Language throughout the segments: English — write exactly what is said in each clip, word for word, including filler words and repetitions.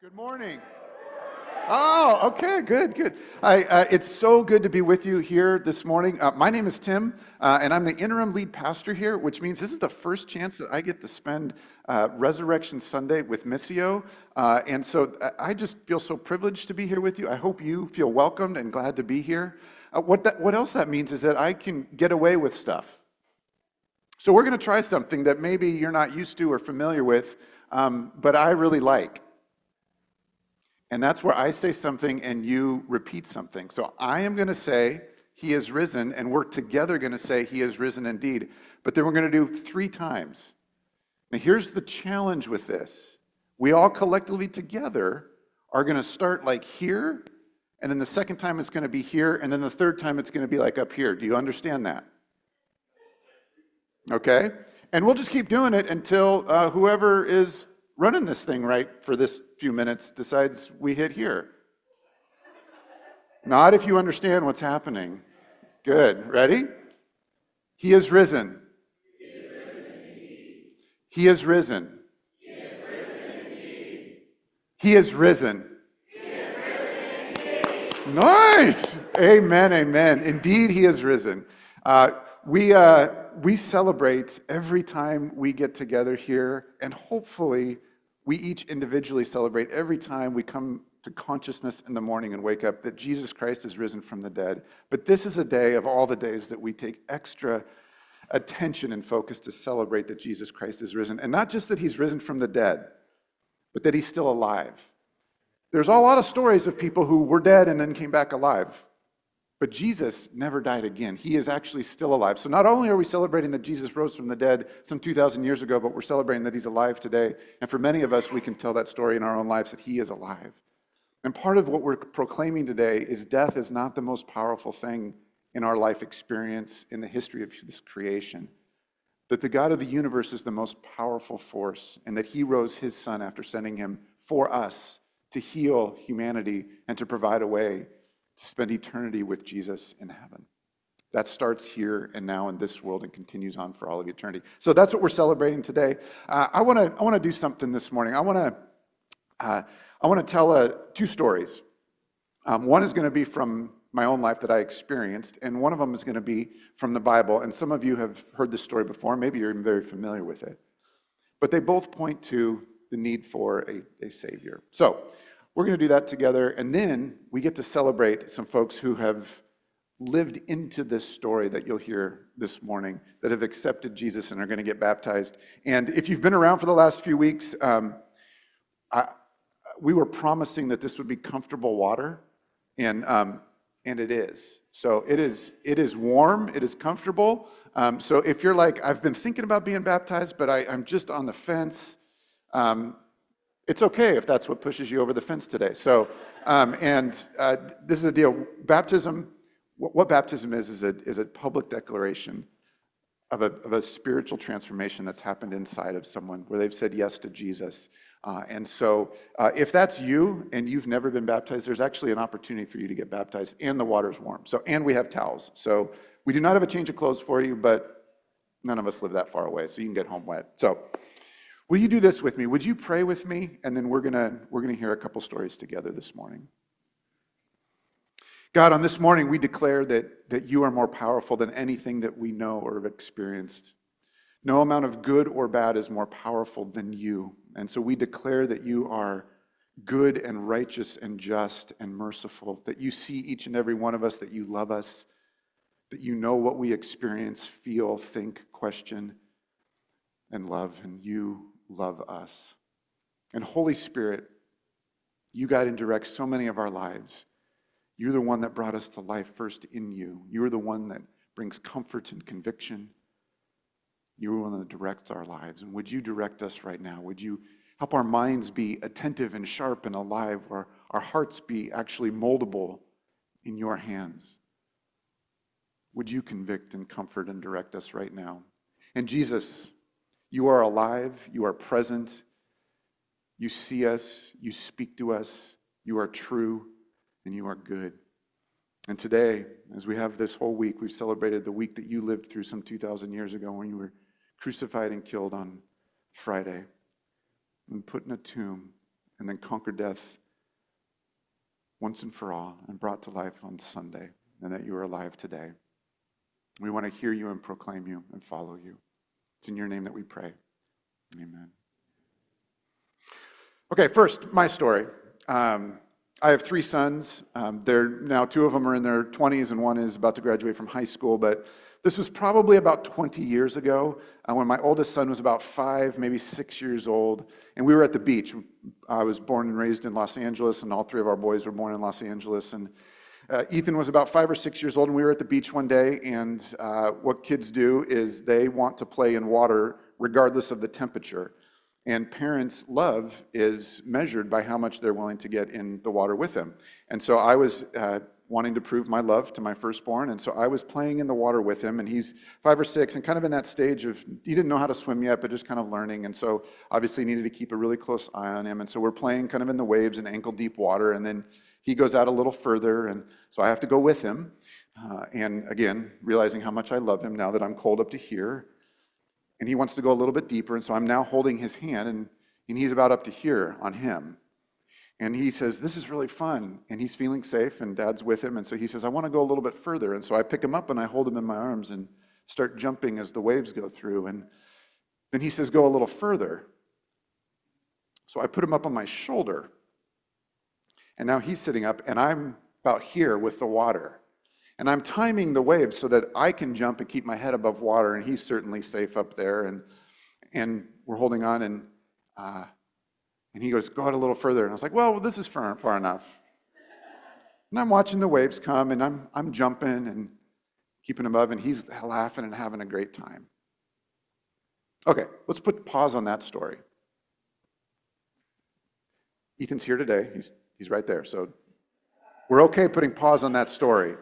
Good morning. Oh, okay, good, good. I, uh, it's so good to be with you here this morning. Uh, my name is Tim, uh, and I'm the interim lead pastor here, which means this is the first chance that I get to spend uh, Resurrection Sunday with Missio. Uh, and so I I just feel so privileged to be here with you. I hope you feel welcomed and glad to be here. Uh, what, that, what else that means is that I can get away with stuff. So we're going to try something that maybe you're not used to or familiar with, um, but I really like. And that's where I say something and you repeat something. So I am going to say, He is risen, and we're together going to say, He is risen indeed. But then we're going to do three times. Now, here's the challenge with this. We all collectively together are going to start like here, and then the second time it's going to be here, and then the third time it's going to be like up here. Do you understand that? Okay? And we'll just keep doing it until uh, whoever is running this thing right for this few minutes decides we hit here. Not if you understand what's happening. Good. Ready? He is risen. He is risen. He is risen. Nice. Amen. Amen. Indeed, He is risen. Uh, we uh, we celebrate every time we get together here, and hopefully, we each individually celebrate every time we come to consciousness in the morning and wake up that Jesus Christ is risen from the dead. But this is a day of all the days that we take extra attention and focus to celebrate that Jesus Christ is risen, and not just that He's risen from the dead, but that He's still alive. There's a lot of stories of people who were dead and then came back alive. But Jesus never died again. He is actually still alive. So not only are we celebrating that Jesus rose from the dead some two thousand years ago, but we're celebrating that He's alive today. And for many of us, we can tell that story in our own lives that He is alive. And part of what we're proclaiming today is death is not the most powerful thing in our life experience in the history of this creation. That the God of the universe is the most powerful force, and that He rose His Son after sending Him for us to heal humanity and to provide a way to spend eternity with Jesus in heaven. That starts here and now in this world and continues on for all of eternity. So that's what we're celebrating today. Uh, I want to I want to do something this morning. I want to uh, I want to tell uh, two stories. Um, one is going to be from my own life that I experienced, and one of them is going to be from the Bible. And some of you have heard this story before. Maybe you're even very familiar with it. But they both point to the need for a, a Savior. So we're going to do that together, and then we get to celebrate some folks who have lived into this story that you'll hear this morning, that have accepted Jesus and are going to get baptized. And if you've been around for the last few weeks, um, I, we were promising that this would be comfortable water, and um, and it is. So it is. It is warm. It is comfortable. Um, so if you're like, I've been thinking about being baptized, but I, I'm just on the fence. Um, It's okay if that's what pushes you over the fence today. So, um, and uh, this is a deal. Baptism, what, what baptism is, is a, is a public declaration of a, of a spiritual transformation that's happened inside of someone where they've said yes to Jesus. Uh, and so uh, if that's you and you've never been baptized, there's actually an opportunity for you to get baptized, and the water's warm. So, and we have towels. So we do not have a change of clothes for you, but none of us live that far away, so you can get home wet. So will you do this with me? Would you pray with me? And then we're gonna we're gonna hear a couple stories together this morning. God, on this morning we declare that, that you are more powerful than anything that we know or have experienced. No amount of good or bad is more powerful than you. And so we declare that you are good and righteous and just and merciful, that you see each and every one of us, that you love us, that you know what we experience, feel, think, question, and love, and you love us. And Holy Spirit, you guide and direct so many of our lives. You're the one that brought us to life first in you. You're the one that brings comfort and conviction. You're the one that directs our lives. And would you direct us right now? Would you help our minds be attentive and sharp and alive, or our hearts be actually moldable in your hands? Would you convict and comfort and direct us right now? And Jesus, you are alive, you are present, you see us, you speak to us, you are true, and you are good. And today, as we have this whole week, we've celebrated the week that you lived through some two thousand years ago when you were crucified and killed on Friday and put in a tomb and then conquered death once and for all and brought to life on Sunday, and that you are alive today. We want to hear you and proclaim you and follow you. It's in your name that we pray. Amen. Okay, first, my story. Um, I have three sons. Um, they're now two of them are in their twenties, and one is about to graduate from high school. But this was probably about twenty years ago, uh, when my oldest son was about five, maybe six years old, and we were at the beach. I was born and raised in Los Angeles, and all three of our boys were born in Los Angeles. And uh, Ethan was about five or six years old, and we were at the beach one day. And uh, what kids do is they want to play in water regardless of the temperature. And parents' love is measured by how much they're willing to get in the water with them. And so I was uh, wanting to prove my love to my firstborn, and so I was playing in the water with him, and he's five or six, and kind of in that stage of, he didn't know how to swim yet, but just kind of learning, and so obviously needed to keep a really close eye on him. And so we're playing kind of in the waves in ankle-deep water, and then he goes out a little further, and so I have to go with him. Uh, and again, realizing how much I love him now that I'm cold up to here. And he wants to go a little bit deeper, and so I'm now holding his hand, and, and he's about up to here on him. And he says, this is really fun, and he's feeling safe, and Dad's with him, and so he says, I want to go a little bit further. And so I pick him up, and I hold him in my arms and start jumping as the waves go through. And then he says, go a little further. So I put him up on my shoulder, and now he's sitting up, and I'm about here with the water. And I'm timing the waves so that I can jump and keep my head above water, and he's certainly safe up there. And and we're holding on, and uh, and he goes, go out a little further. And I was like, well, this is far, far enough. And I'm watching the waves come, and I'm I'm jumping and keeping him above, and he's laughing and having a great time. Okay, let's put pause on that story. Ethan's here today. He's he's right there. So we're okay putting pause on that story.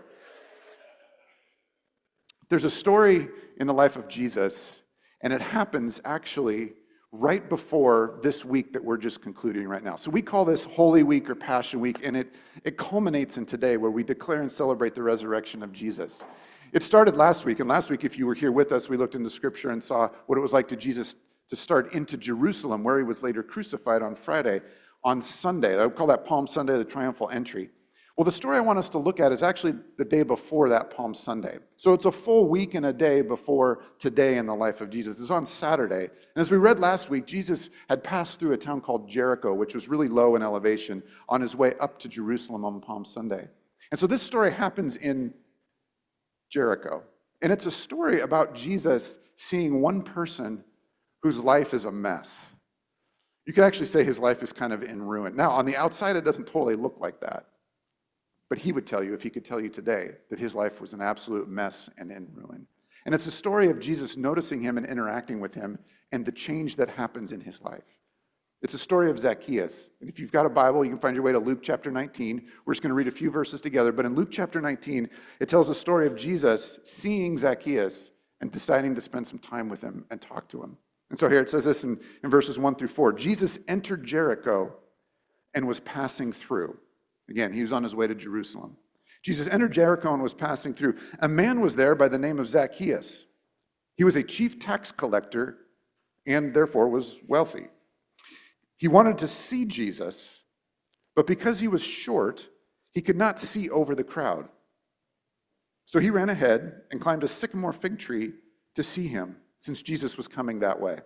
There's a story in the life of Jesus, and it happens actually right before this week that we're just concluding right now. So we call this Holy Week or Passion Week, and it, it culminates in today where we declare and celebrate the resurrection of Jesus. It started last week, and last week, if you were here with us, we looked into Scripture and saw what it was like to Jesus to start into Jerusalem, where he was later crucified on Friday. On Sunday, I would call that Palm Sunday, the triumphal entry. Well, the story I want us to look at is actually the day before that Palm Sunday. So it's a full week and a day before today in the life of Jesus. It's on Saturday. And as we read last week, Jesus had passed through a town called Jericho, which was really low in elevation, on his way up to Jerusalem on Palm Sunday. And so this story happens in Jericho. And it's a story about Jesus seeing one person whose life is a mess. You could actually say his life is kind of in ruin. Now, on the outside, it doesn't totally look like that. But he would tell you, if he could tell you today, that his life was an absolute mess and in ruin. And it's a story of Jesus noticing him and interacting with him and the change that happens in his life. It's a story of Zacchaeus. And if you've got a Bible, you can find your way to Luke chapter nineteen. We're just going to read a few verses together. But in Luke chapter nineteen, it tells a story of Jesus seeing Zacchaeus and deciding to spend some time with him and talk to him. And so here it says this in, in verses one through four. Jesus entered Jericho and was passing through. Again, he was on his way to Jerusalem. Jesus entered Jericho and was passing through. A man was there by the name of Zacchaeus. He was a chief tax collector and therefore was wealthy. He wanted to see Jesus, but because he was short, he could not see over the crowd. So he ran ahead and climbed a sycamore fig tree to see him, since Jesus was coming that way.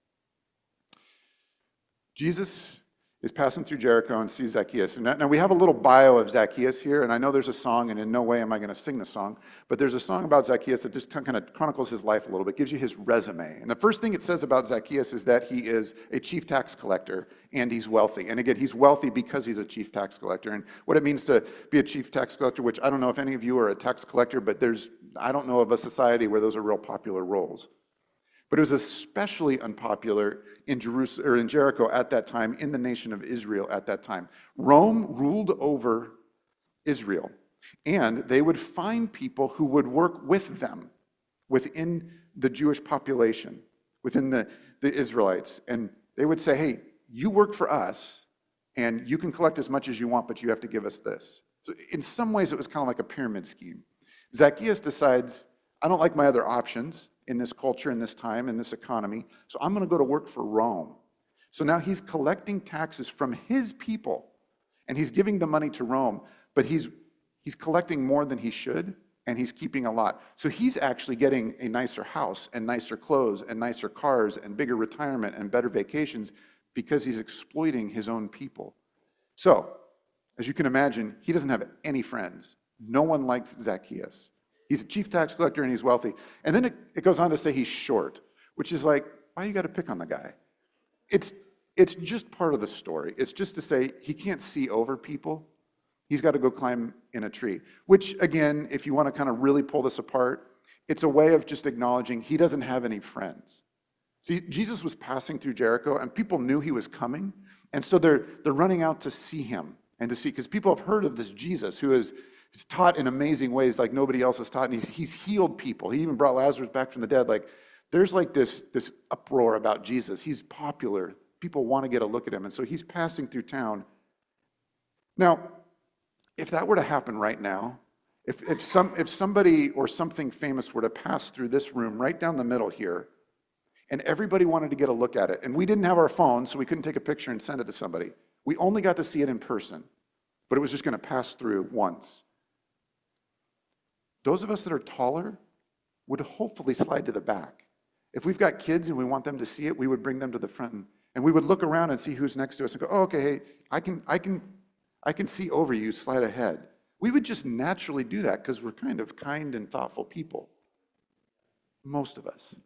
Jesus is passing through Jericho and sees Zacchaeus. And now we have a little bio of Zacchaeus here, and I know there's a song, and in no way am I going to sing the song, but there's a song about Zacchaeus that just kind of chronicles his life a little bit, gives you his resume. And the first thing it says about Zacchaeus is that he is a chief tax collector, and he's wealthy. And again, he's wealthy because he's a chief tax collector. And what it means to be a chief tax collector, which I don't know if any of you are a tax collector, but there's, I don't know of a society where those are real popular roles. But it was especially unpopular in Jerusalem or in Jericho at that time, in the nation of Israel at that time. Rome ruled over Israel, and they would find people who would work with them within the Jewish population, within the, the Israelites. And they would say, hey, you work for us, and you can collect as much as you want, but you have to give us this. So in some ways, it was kind of like a pyramid scheme. Zacchaeus decides, I don't like my other options in this culture, in this time, in this economy, so I'm going to go to work for Rome. So now he's collecting taxes from his people, and he's giving the money to Rome, but he's he's collecting more than he should, and he's keeping a lot. So he's actually getting a nicer house and nicer clothes and nicer cars and bigger retirement and better vacations because he's exploiting his own people. So, as you can imagine, he doesn't have any friends. No one likes Zacchaeus. He's a chief tax collector and he's wealthy. And then it, it goes on to say he's short, which is like, why you got to pick on the guy? It's, it's just part of the story. It's just to say he can't see over people. He's got to go climb in a tree, which again, if you want to kind of really pull this apart, it's a way of just acknowledging he doesn't have any friends. See, Jesus was passing through Jericho and people knew he was coming. And so they're, they're running out to see him and to see, because people have heard of this Jesus who is, is taught in amazing ways like nobody else has taught. And he's, he's healed people. He even brought Lazarus back from the dead. Like there's like this, this uproar about Jesus. He's popular. People want to get a look at him. And so he's passing through town. Now, if that were to happen right now, if, if, some, if somebody or something famous were to pass through this room right down the middle here, and everybody wanted to get a look at it, and we didn't have our phones, so we couldn't take a picture and send it to somebody. We only got to see it in person, but it was just going to pass through once. Those of us that are taller would hopefully slide to the back. If we've got kids and we want them to see it, we would bring them to the front, and, and we would look around and see who's next to us and go, oh, okay, hey, I can, I can, I can see over you, slide ahead. We would just naturally do that because we're kind of kind and thoughtful people. Most of us.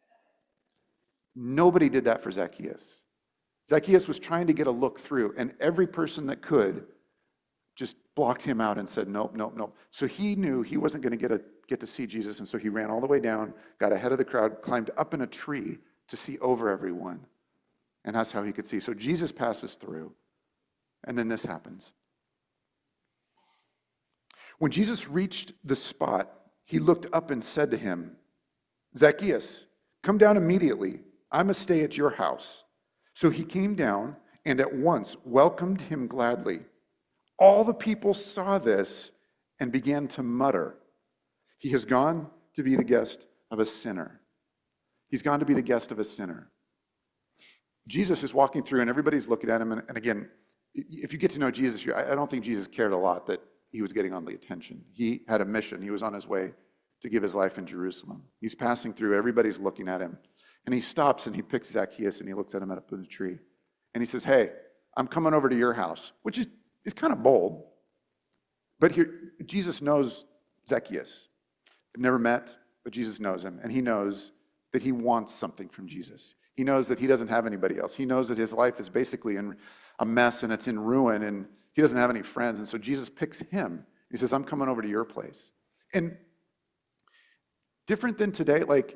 Nobody did that for Zacchaeus. Zacchaeus was trying to get a look through, and every person that could just blocked him out and said, nope, nope, nope. So he knew he wasn't going to get a, get to see Jesus, and so he ran all the way down, got ahead of the crowd, climbed up in a tree to see over everyone, and that's how he could see. So Jesus passes through, and then this happens. When Jesus reached the spot, he looked up and said to him, Zacchaeus, come down immediately. I must stay at your house. So he came down and at once welcomed him gladly. All the people saw this and began to mutter, he has gone to be the guest of a sinner. He's gone to be the guest of a sinner. Jesus is walking through and everybody's looking at him. And, and again, if you get to know Jesus, I, I don't think Jesus cared a lot that he was getting all the attention. He had a mission. He was on his way to give his life in Jerusalem. He's passing through. Everybody's looking at him. And he stops and he picks Zacchaeus and he looks at him up in the tree. And he says, hey, I'm coming over to your house, which is, is kind of bold. But here, Jesus knows Zacchaeus. They've never met, but Jesus knows him. And he knows that he wants something from Jesus. He knows that he doesn't have anybody else. He knows that his life is basically in a mess and it's in ruin and he doesn't have any friends. And so Jesus picks him. He says, I'm coming over to your place. And different than today, like,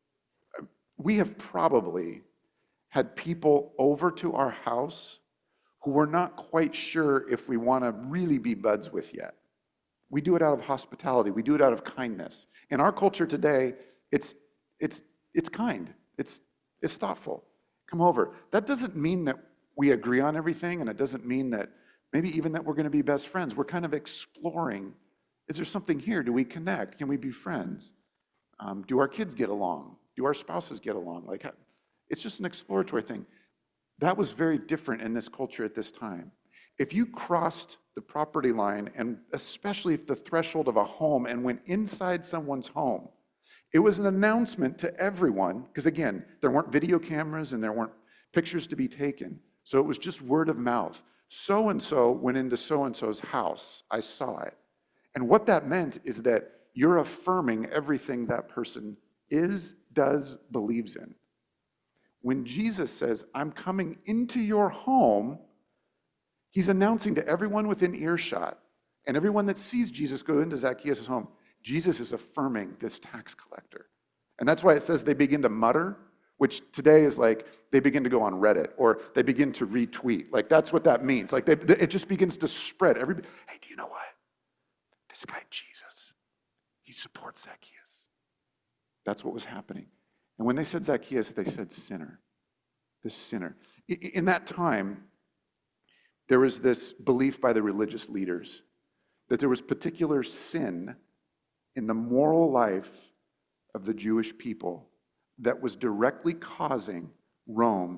we have probably had people over to our house who we're not quite sure if we want to really be buds with yet. We do it out of hospitality. We do it out of kindness. In our culture today, it's it's it's kind. It's it's thoughtful. Come over. That doesn't mean that we agree on everything, and it doesn't mean that maybe even that we're going to be best friends. We're kind of exploring. Is there something here? Do we connect? Can we be friends? Um, do our kids get along? Do our spouses get along? Like, it's just an exploratory thing. That was very different in this culture at this time. If you crossed the property line, and especially if the threshold of a home and went inside someone's home, it was an announcement to everyone, because again, there weren't video cameras and there weren't pictures to be taken. So it was just word of mouth. So-and-so went into so-and-so's house. I saw it. And what that meant is that you're affirming everything that person is, does, believes in. When Jesus says, I'm coming into your home, he's announcing to everyone within earshot, and everyone that sees Jesus go into Zacchaeus' home, Jesus is affirming this tax collector. And that's why it says they begin to mutter, which today is like they begin to go on Reddit, or they begin to retweet. Like, that's what that means. Like, they, it just begins to spread. Everybody, hey, do you know what? This guy, Jesus, he supports Zacchaeus. That's what was happening. And when they said Zacchaeus, they said sinner. This sinner. In that time, there was this belief by the religious leaders that there was particular sin in the moral life of the Jewish people that was directly causing Rome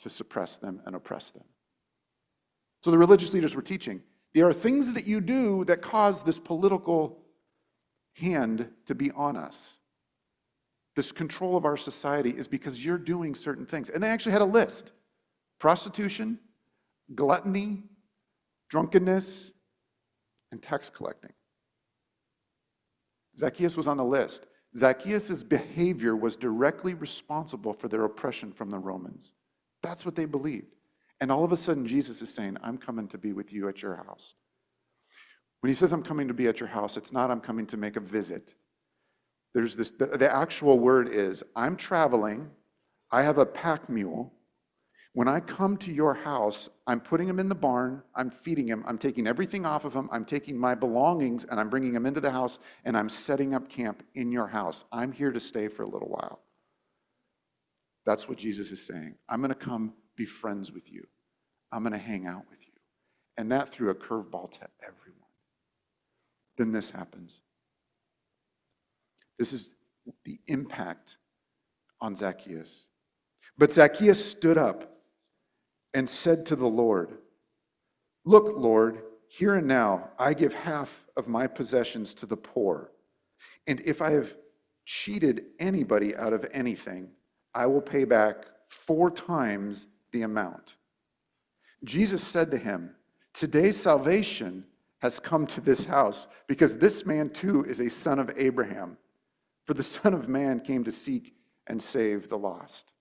to suppress them and oppress them. So the religious leaders were teaching, there are things that you do that cause this political hand to be on us. This control of our society is because you're doing certain things. And they actually had a list: prostitution, gluttony, drunkenness, and tax collecting. Zacchaeus was on the list. Zacchaeus' behavior was directly responsible for their oppression from the Romans. That's what they believed. And all of a sudden, Jesus is saying, I'm coming to be with you at your house. When he says, I'm coming to be at your house, it's not I'm coming to make a visit. There's this, the, the actual word is, I'm traveling, I have a pack mule. When I come to your house, I'm putting him in the barn, I'm feeding him, I'm taking everything off of him, I'm taking my belongings and I'm bringing him into the house and I'm setting up camp in your house. I'm here to stay for a little while. That's what Jesus is saying. I'm going to come be friends with you. I'm going to hang out with you. And that threw a curveball to everyone. Then this happens. This is the impact on Zacchaeus. But Zacchaeus stood up and said to the Lord, look, Lord, here and now I give half of my possessions to the poor. And if I have cheated anybody out of anything, I will pay back four times the amount. Jesus said to him, today salvation has come to this house, because this man too is a son of Abraham. For the Son of Man came to seek and save the lost.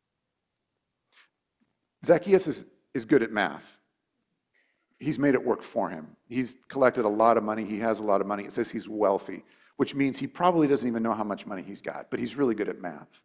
Zacchaeus is, is good at math. He's made it work for him. He's collected a lot of money. He has a lot of money. It says he's wealthy, which means he probably doesn't even know how much money he's got, but he's really good at math.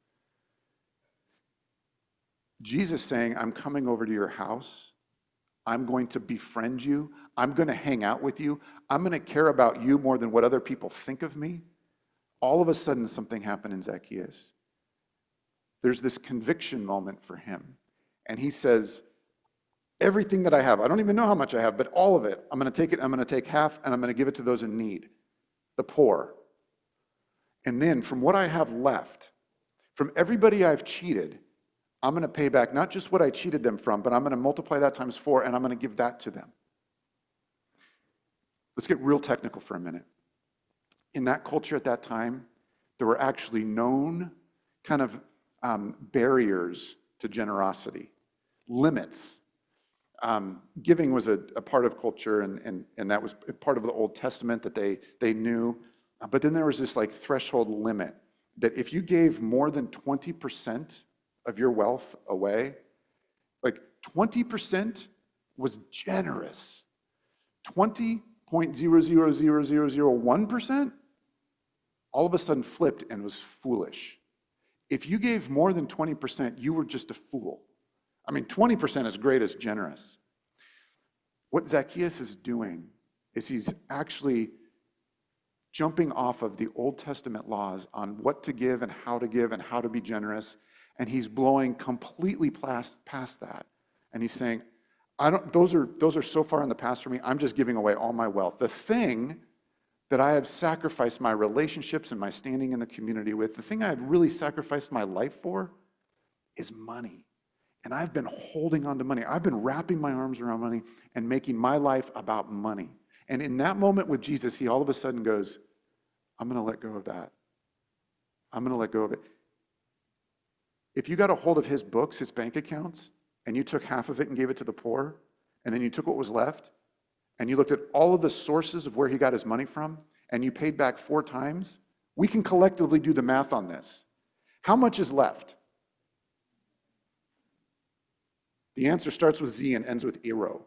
Jesus saying, I'm coming over to your house. I'm going to befriend you. I'm going to hang out with you. I'm going to care about you more than what other people think of me. All of a sudden, something happened in Zacchaeus. There's this conviction moment for him. And he says, everything that I have, I don't even know how much I have, but all of it, I'm going to take it, I'm going to take half, and I'm going to give it to those in need, the poor. And then from what I have left, from everybody I've cheated, I'm going to pay back not just what I cheated them from, but I'm going to multiply that times four, and I'm going to give that to them. Let's get real technical for a minute. In that culture at that time, there were actually known kind of um, barriers to generosity, limits. Um, giving was a, a part of culture, and, and, and that was part of the Old Testament that they, they knew. Uh, but then there was this like threshold limit that if you gave more than twenty percent of your wealth away, like twenty percent was generous. twenty point zero zero zero zero zero one percent all of a sudden flipped and was foolish. If you gave more than twenty percent, you were just a fool. I mean, twenty percent is great as generous. What Zacchaeus is doing is he's actually jumping off of the Old Testament laws on what to give and how to give and how to be generous, and he's blowing completely past, past that. And he's saying, I don't, those are, those are so far in the past for me, I'm just giving away all my wealth. The thing that I have sacrificed my relationships and my standing in the community with, the thing I have really sacrificed my life for is money. And I've been holding on to money. I've been wrapping my arms around money and making my life about money. And in that moment with Jesus, he all of a sudden goes, I'm going to let go of that. I'm going to let go of it. If you got a hold of his books, his bank accounts, and you took half of it and gave it to the poor, and then you took what was left, and you looked at all of the sources of where he got his money from, and you paid back four times, we can collectively do the math on this. How much is left? The answer starts with Z and ends with zero.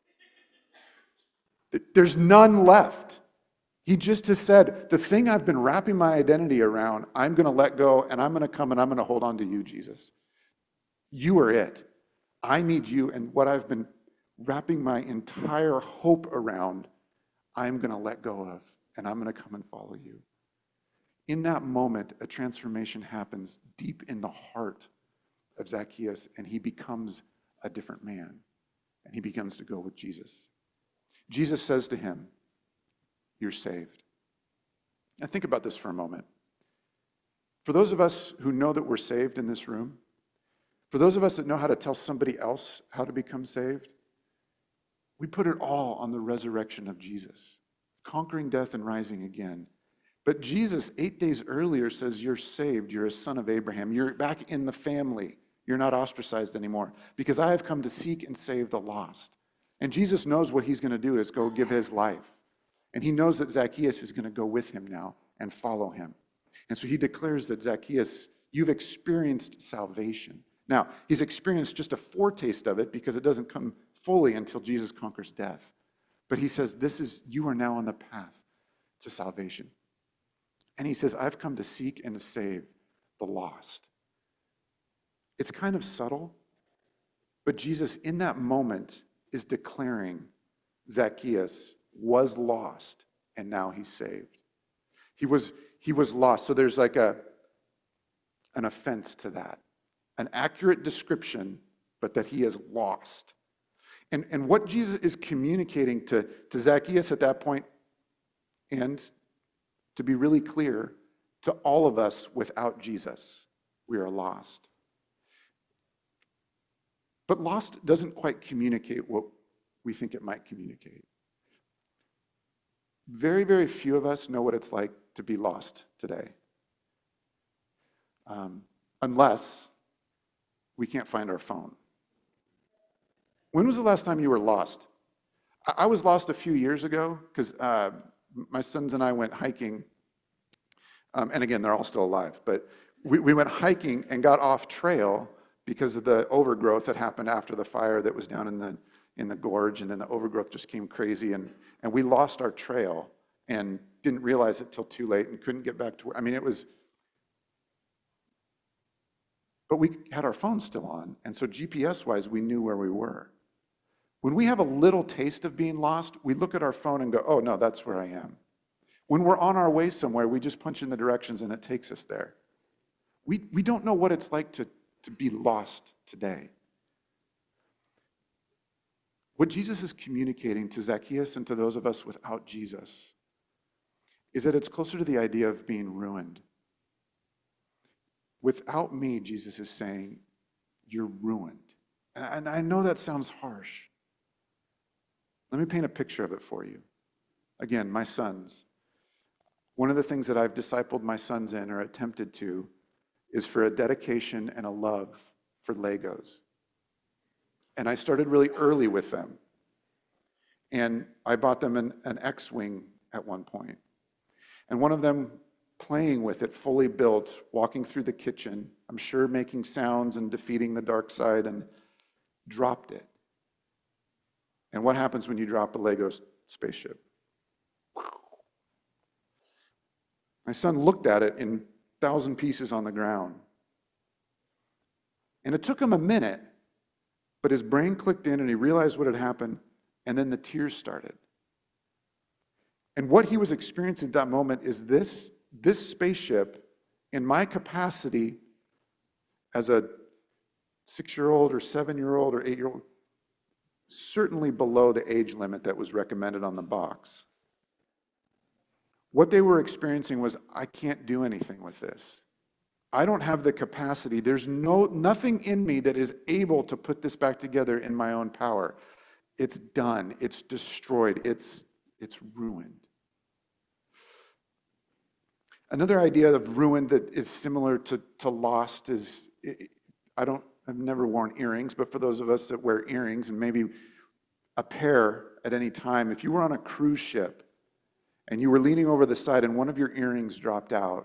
There's none left. He just has said, the thing I've been wrapping my identity around, I'm going to let go, and I'm going to come and I'm going to hold on to you, Jesus. You are it. I need you, and what I've been wrapping my entire hope around, I'm going to let go of, and I'm going to come and follow you. In that moment, a transformation happens deep in the heart of Zacchaeus, and he becomes a different man, and he begins to go with Jesus. Jesus says to him, you're saved. Now think about this for a moment. For those of us who know that we're saved in this room, For those of us that know how to tell somebody else how to become saved, we put it all on the resurrection of Jesus, conquering death and rising again. But Jesus, eight days earlier, says, you're saved. You're a son of Abraham. You're back in the family. You're not ostracized anymore because I have come to seek and save the lost. And Jesus knows what he's going to do is go give his life. And he knows that Zacchaeus is going to go with him now and follow him. And so he declares that Zacchaeus, you've experienced salvation. Now, he's experienced just a foretaste of it because it doesn't come fully until Jesus conquers death. But he says, this is, you are now on the path to salvation. And he says, I've come to seek and to save the lost. It's kind of subtle, but Jesus in that moment is declaring Zacchaeus was lost and now he's saved. He was, he was lost. So there's like a, an offense to that. An accurate description, but that he is lost. And, and what Jesus is communicating to, to Zacchaeus at that point, and to be really clear, to all of us without Jesus, we are lost. But lost doesn't quite communicate what we think it might communicate. Very, very few of us know what it's like to be lost today. Um, unless we can't find our phone. When was the last time you were lost? I, I was lost a few years ago because uh, my sons and I went hiking. Um, and again, they're all still alive. But we, we went hiking and got off trail because of the overgrowth that happened after the fire that was down in the in the gorge. And then the overgrowth just came crazy. And, and we lost our trail and didn't realize it till too late and couldn't get back to where, I mean, it was... But we had our phones still on, and so G P S-wise, we knew where we were. When we have a little taste of being lost, we look at our phone and go, oh, no, that's where I am. When we're on our way somewhere, we just punch in the directions and it takes us there. We, we don't know what it's like to, to be lost today. What Jesus is communicating to Zacchaeus and to those of us without Jesus is that it's closer to the idea of being ruined. Without me, Jesus is saying, you're ruined. And I know that sounds harsh. Let me paint a picture of it for you. Again, my sons. One of the things that I've discipled my sons in or attempted to is for a dedication and a love for Legos. And I started really early with them. And I bought them an, an X-Wing at one point. And one of them playing with it, fully built, walking through the kitchen, I'm sure making sounds and defeating the dark side, and dropped it. And what happens when you drop a Lego spaceship? My son looked at it in a thousand pieces on the ground. And it took him a minute, but his brain clicked in and he realized what had happened, and then the tears started. And what he was experiencing at that moment is this This spaceship, in my capacity as a six-year-old or seven-year-old or eight-year-old, certainly below the age limit that was recommended on the box. What they were experiencing was, I can't do anything with this. I don't have the capacity. There's no nothing in me that is able to put this back together in my own power. It's done. It's destroyed. It's, it's ruined. Another idea of ruin that is similar to, to lost is, I don't, I've never worn earrings, but for those of us that wear earrings, and maybe a pair at any time, if you were on a cruise ship and you were leaning over the side and one of your earrings dropped out,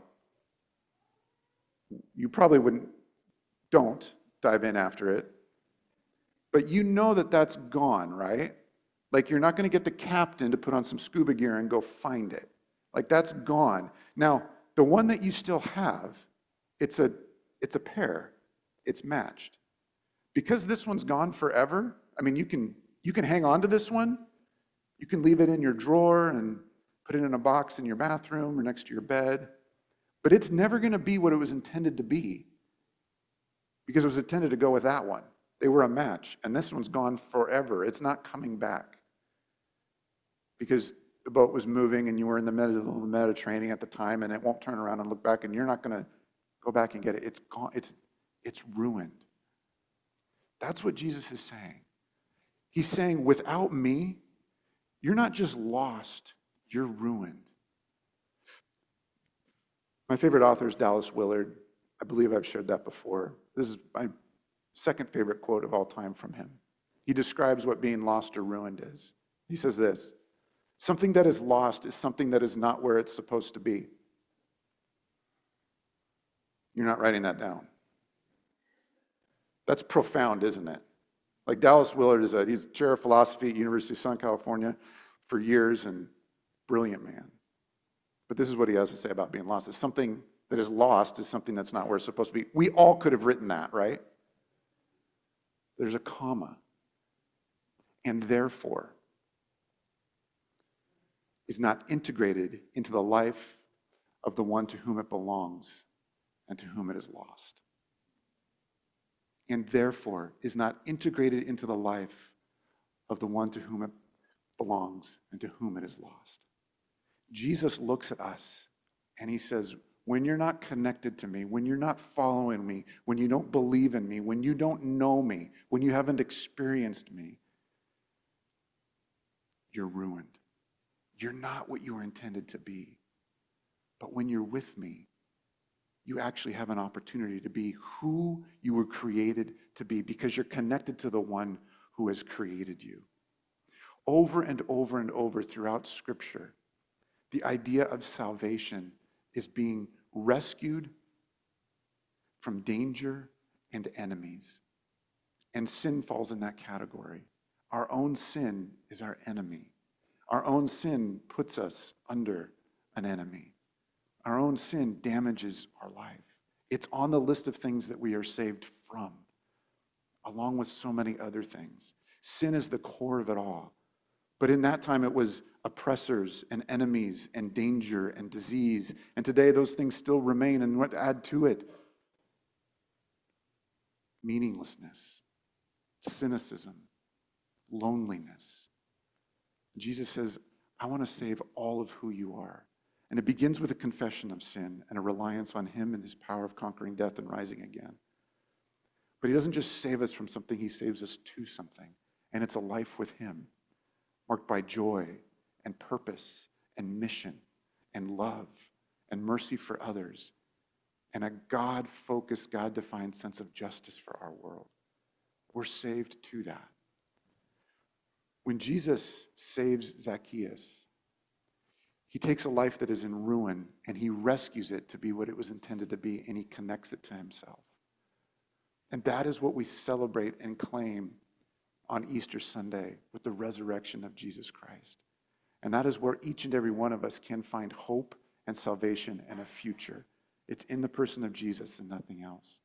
you probably wouldn't, don't dive in after it, but you know that that's gone, right? Like you're not going to get the captain to put on some scuba gear and go find it. Like that's gone. Now, the one that you still have, it's a, it's a pair. It's matched. Because this one's gone forever, I mean, you can, you can hang on to this one. You can leave it in your drawer and put it in a box in your bathroom or next to your bed. But it's never going to be what it was intended to be because it was intended to go with that one. They were a match, and this one's gone forever. It's not coming back because the boat was moving and you were in the middle of the Mediterranean at the time, and it won't turn around and look back, and you're not going to go back and get it. It's gone. It's, it's ruined. That's what Jesus is saying. He's saying, without me, you're not just lost, you're ruined. My favorite author is Dallas Willard. I believe I've shared that before. This is my second favorite quote of all time from him. He describes what being lost or ruined is. He says this: something that is lost is something that is not where it's supposed to be. You're not writing that down. That's profound, isn't it? Like Dallas Willard is a, he's chair of philosophy at University of Southern California for years, and brilliant man. But this is what he has to say about being lost. It's something that is lost is something that's not where it's supposed to be. We all could have written that, right? There's a comma. And therefore is not integrated into the life of the one to whom it belongs and to whom it is lost. And therefore is not integrated into the life of the one to whom it belongs and to whom it is lost. Jesus looks at us and he says, when you're not connected to me, when you're not following me, when you don't believe in me, when you don't know me, when you haven't experienced me, you're ruined. You're not what you were intended to be. But when you're with me, you actually have an opportunity to be who you were created to be because you're connected to the one who has created you. Over and over and over throughout Scripture, the idea of salvation is being rescued from danger and enemies. And sin falls in that category. Our own sin is our enemy. Our own sin puts us under an enemy. Our own sin damages our life. It's on the list of things that we are saved from, along with so many other things. Sin is the core of it all. But in that time, it was oppressors and enemies and danger and disease. And today, those things still remain. And what to add to it? Meaninglessness, cynicism, loneliness. Jesus says, I want to save all of who you are. And it begins with a confession of sin and a reliance on him and his power of conquering death and rising again. But he doesn't just save us from something, he saves us to something. And it's a life with him, marked by joy and purpose and mission and love and mercy for others and a God-focused, God-defined sense of justice for our world. We're saved to that. When Jesus saves Zacchaeus, he takes a life that is in ruin and he rescues it to be what it was intended to be, and he connects it to himself. And that is what we celebrate and claim on Easter Sunday with the resurrection of Jesus Christ. And that is where each and every one of us can find hope and salvation and a future. It's in the person of Jesus and nothing else.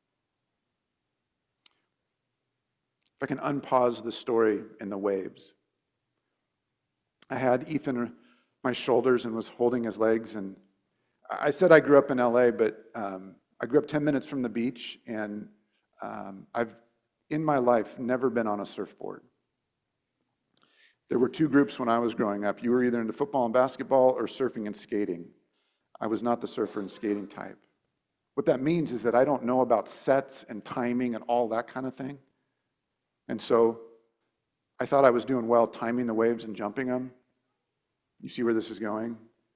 If I can unpause the story in the waves. I had Ethan on my shoulders and was holding his legs. And I said I grew up in L A, but um, I grew up ten minutes from the beach. And um, I've, in my life, never been on a surfboard. There were two groups when I was growing up. You were either into football and basketball or surfing and skating. I was not the surfer and skating type. What that means is that I don't know about sets and timing and all that kind of thing. And so I thought I was doing well timing the waves and jumping them. You see where this is going?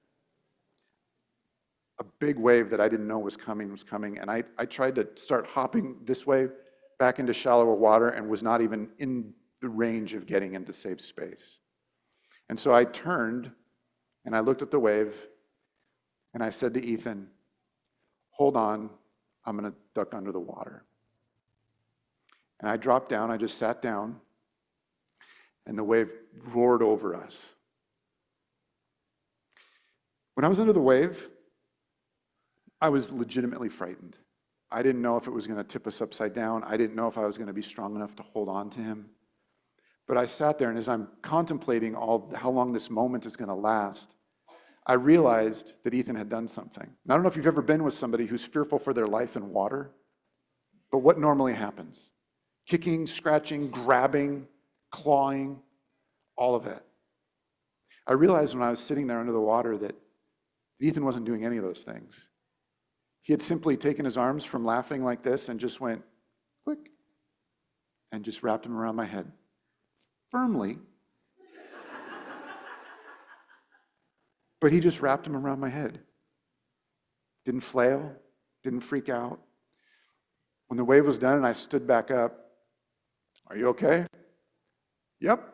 A big wave that I didn't know was coming was coming, and I, I tried to start hopping this way back into shallower water and was not even in the range of getting into safe space. And so I turned and I looked at the wave and I said to Ethan, hold on, I'm going to duck under the water. And I dropped down, I just sat down, and the wave roared over us. When I was under the wave, I was legitimately frightened. I didn't know if it was going to tip us upside down. I didn't know if I was going to be strong enough to hold on to him. But I sat there, and as I'm contemplating all how long this moment is going to last, I realized that Ethan had done something. And I don't know if you've ever been with somebody who's fearful for their life in water, but what normally happens? Kicking, scratching, grabbing, clawing, all of it. I realized when I was sitting there under the water that Ethan wasn't doing any of those things. He had simply taken his arms from laughing like this and just went click and just wrapped them around my head. Firmly. But he just wrapped them around my head. Didn't flail, didn't freak out. When the wave was done and I stood back up, "Are you okay?" "Yep."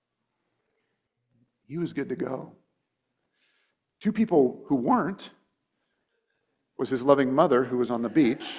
He was good to go. Two people who weren't was his loving mother, who was on the beach,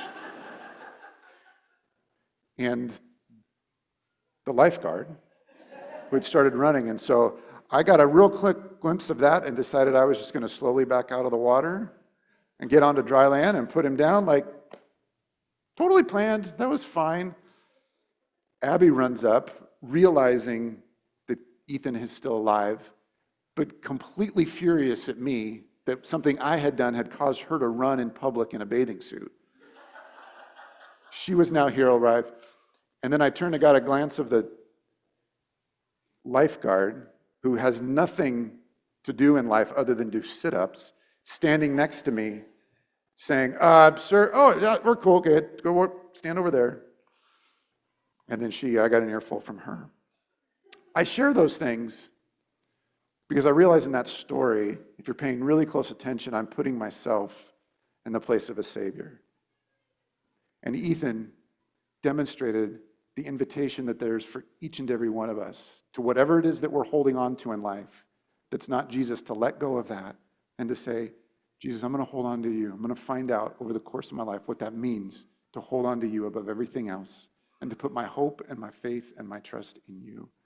and the lifeguard, who had started running. And so I got a real quick glimpse of that and decided I was just going to slowly back out of the water and get onto dry land and put him down, like totally planned. That was fine. Abby runs up, realizing that Ethan is still alive, but completely furious at me that something I had done had caused her to run in public in a bathing suit. She was now hero arrived. And then I turned and got a glance of the lifeguard, who has nothing to do in life other than do sit-ups, standing next to me, saying, uh, sir, oh, yeah, we're cool, okay, go work, stand over there. And then she, I got an earful from her. I share those things because I realize in that story, if you're paying really close attention, I'm putting myself in the place of a Savior. And Ethan demonstrated the invitation that there's for each and every one of us to whatever it is that we're holding on to in life that's not Jesus, to let go of that and to say, Jesus, I'm going to hold on to you. I'm going to find out over the course of my life what that means to hold on to you above everything else and to put my hope and my faith and my trust in you.